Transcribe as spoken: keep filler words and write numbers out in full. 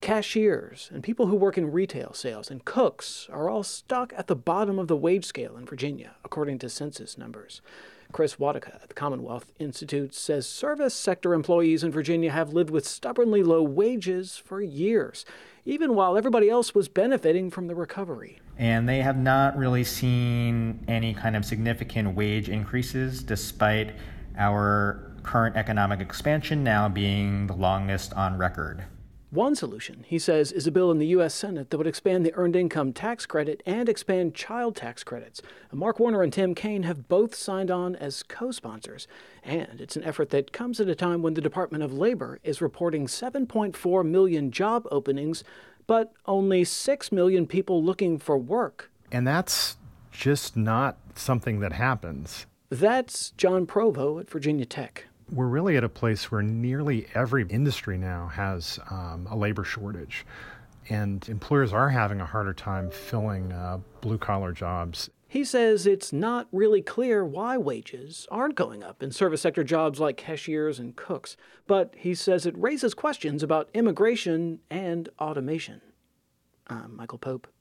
cashiers and people who work in retail sales and cooks are all stuck at the bottom of the wage scale in Virginia, according to census numbers. Chris Wadicka at the Commonwealth Institute says service sector employees in Virginia have lived with stubbornly low wages for years, even while everybody else was benefiting from the recovery. And they have not really seen any kind of significant wage increases, despite our current economic expansion now being the longest on record. One solution, he says, is a bill in the U S Senate that would expand the Earned Income Tax Credit and expand child tax credits. Mark Warner and Tim Kaine have both signed on as co-sponsors, and it's an effort that comes at a time when the Department of Labor is reporting seven point four million job openings, but only six million people looking for work. And that's just not something that happens. That's John Provo at Virginia Tech. We're really at a place where nearly every industry now has um, a labor shortage, and employers are having a harder time filling uh, blue-collar jobs. He says it's not really clear why wages aren't going up in service sector jobs like cashiers and cooks, but he says it raises questions about immigration and automation. I'm Michael Pope.